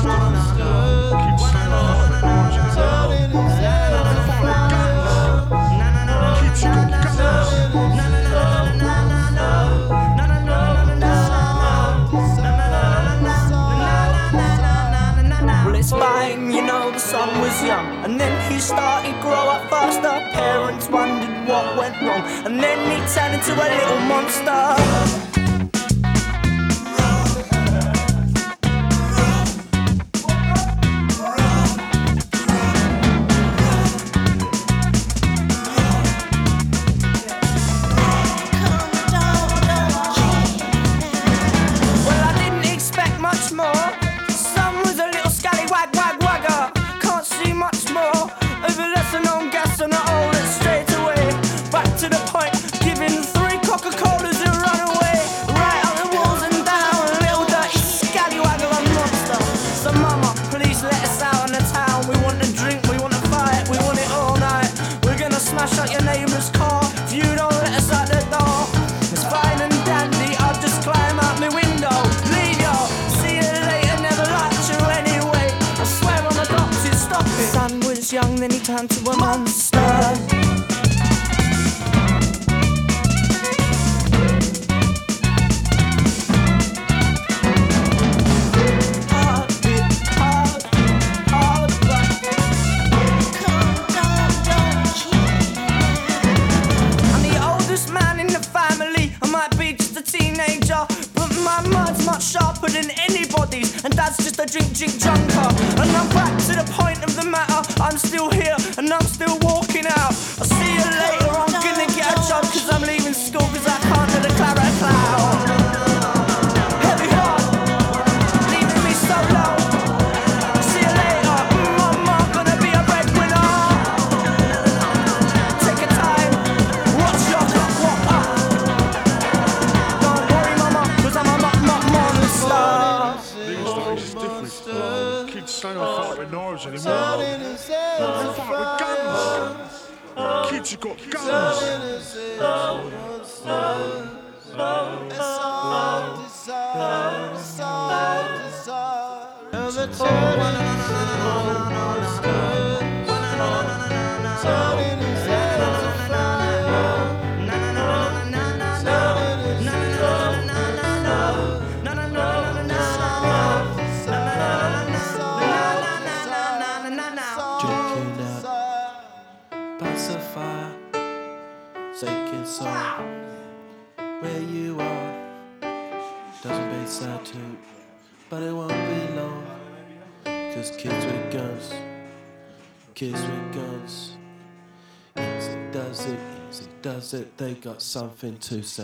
son was young, and then he started grow up faster. Parents wondered what went wrong, and then he turned into a little monster. Shut your neighbour's car if you don't let us out the door. It's fine and dandy, I'll just climb out my window. Leave you, see you later, never liked you anyway. I swear on the doctors, stop it. Son was young, then he turned to a monster. Sharper than anybody's, and Dad's just a drink junker. And I'm back to the point of the matter. I'm still here and I'm still walking out. I'll see you later, I'm gonna get a job, cause I'm leaving school cause I can't do the claret cloud. Heavy heart, leaving me so low. See you later, mama, gonna be a breadwinner. Take your time, watch your clock, walk up. Don't worry mama, cause I'm a kids don't fight with knives anymore. They fight with guns. Kids have got guns. Taking song where you are doesn't make sad too, but it won't be long. Cause kids with guns, easy does it, they got something to say.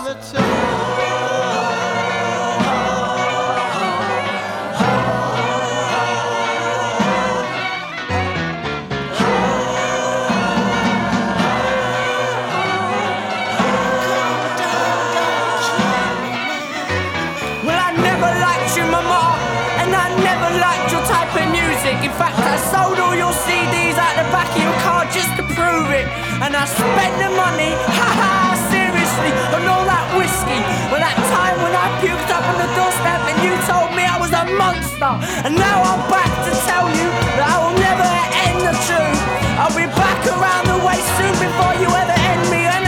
In fact, I sold all your CDs out the back of your car just to prove it. And I spent the money, haha, seriously, on all that whiskey. But that time when I puked up on the doorstep and you told me I was a monster. And now I'm back to tell you that I will never end the truth. I'll be back around the way soon before you ever end me.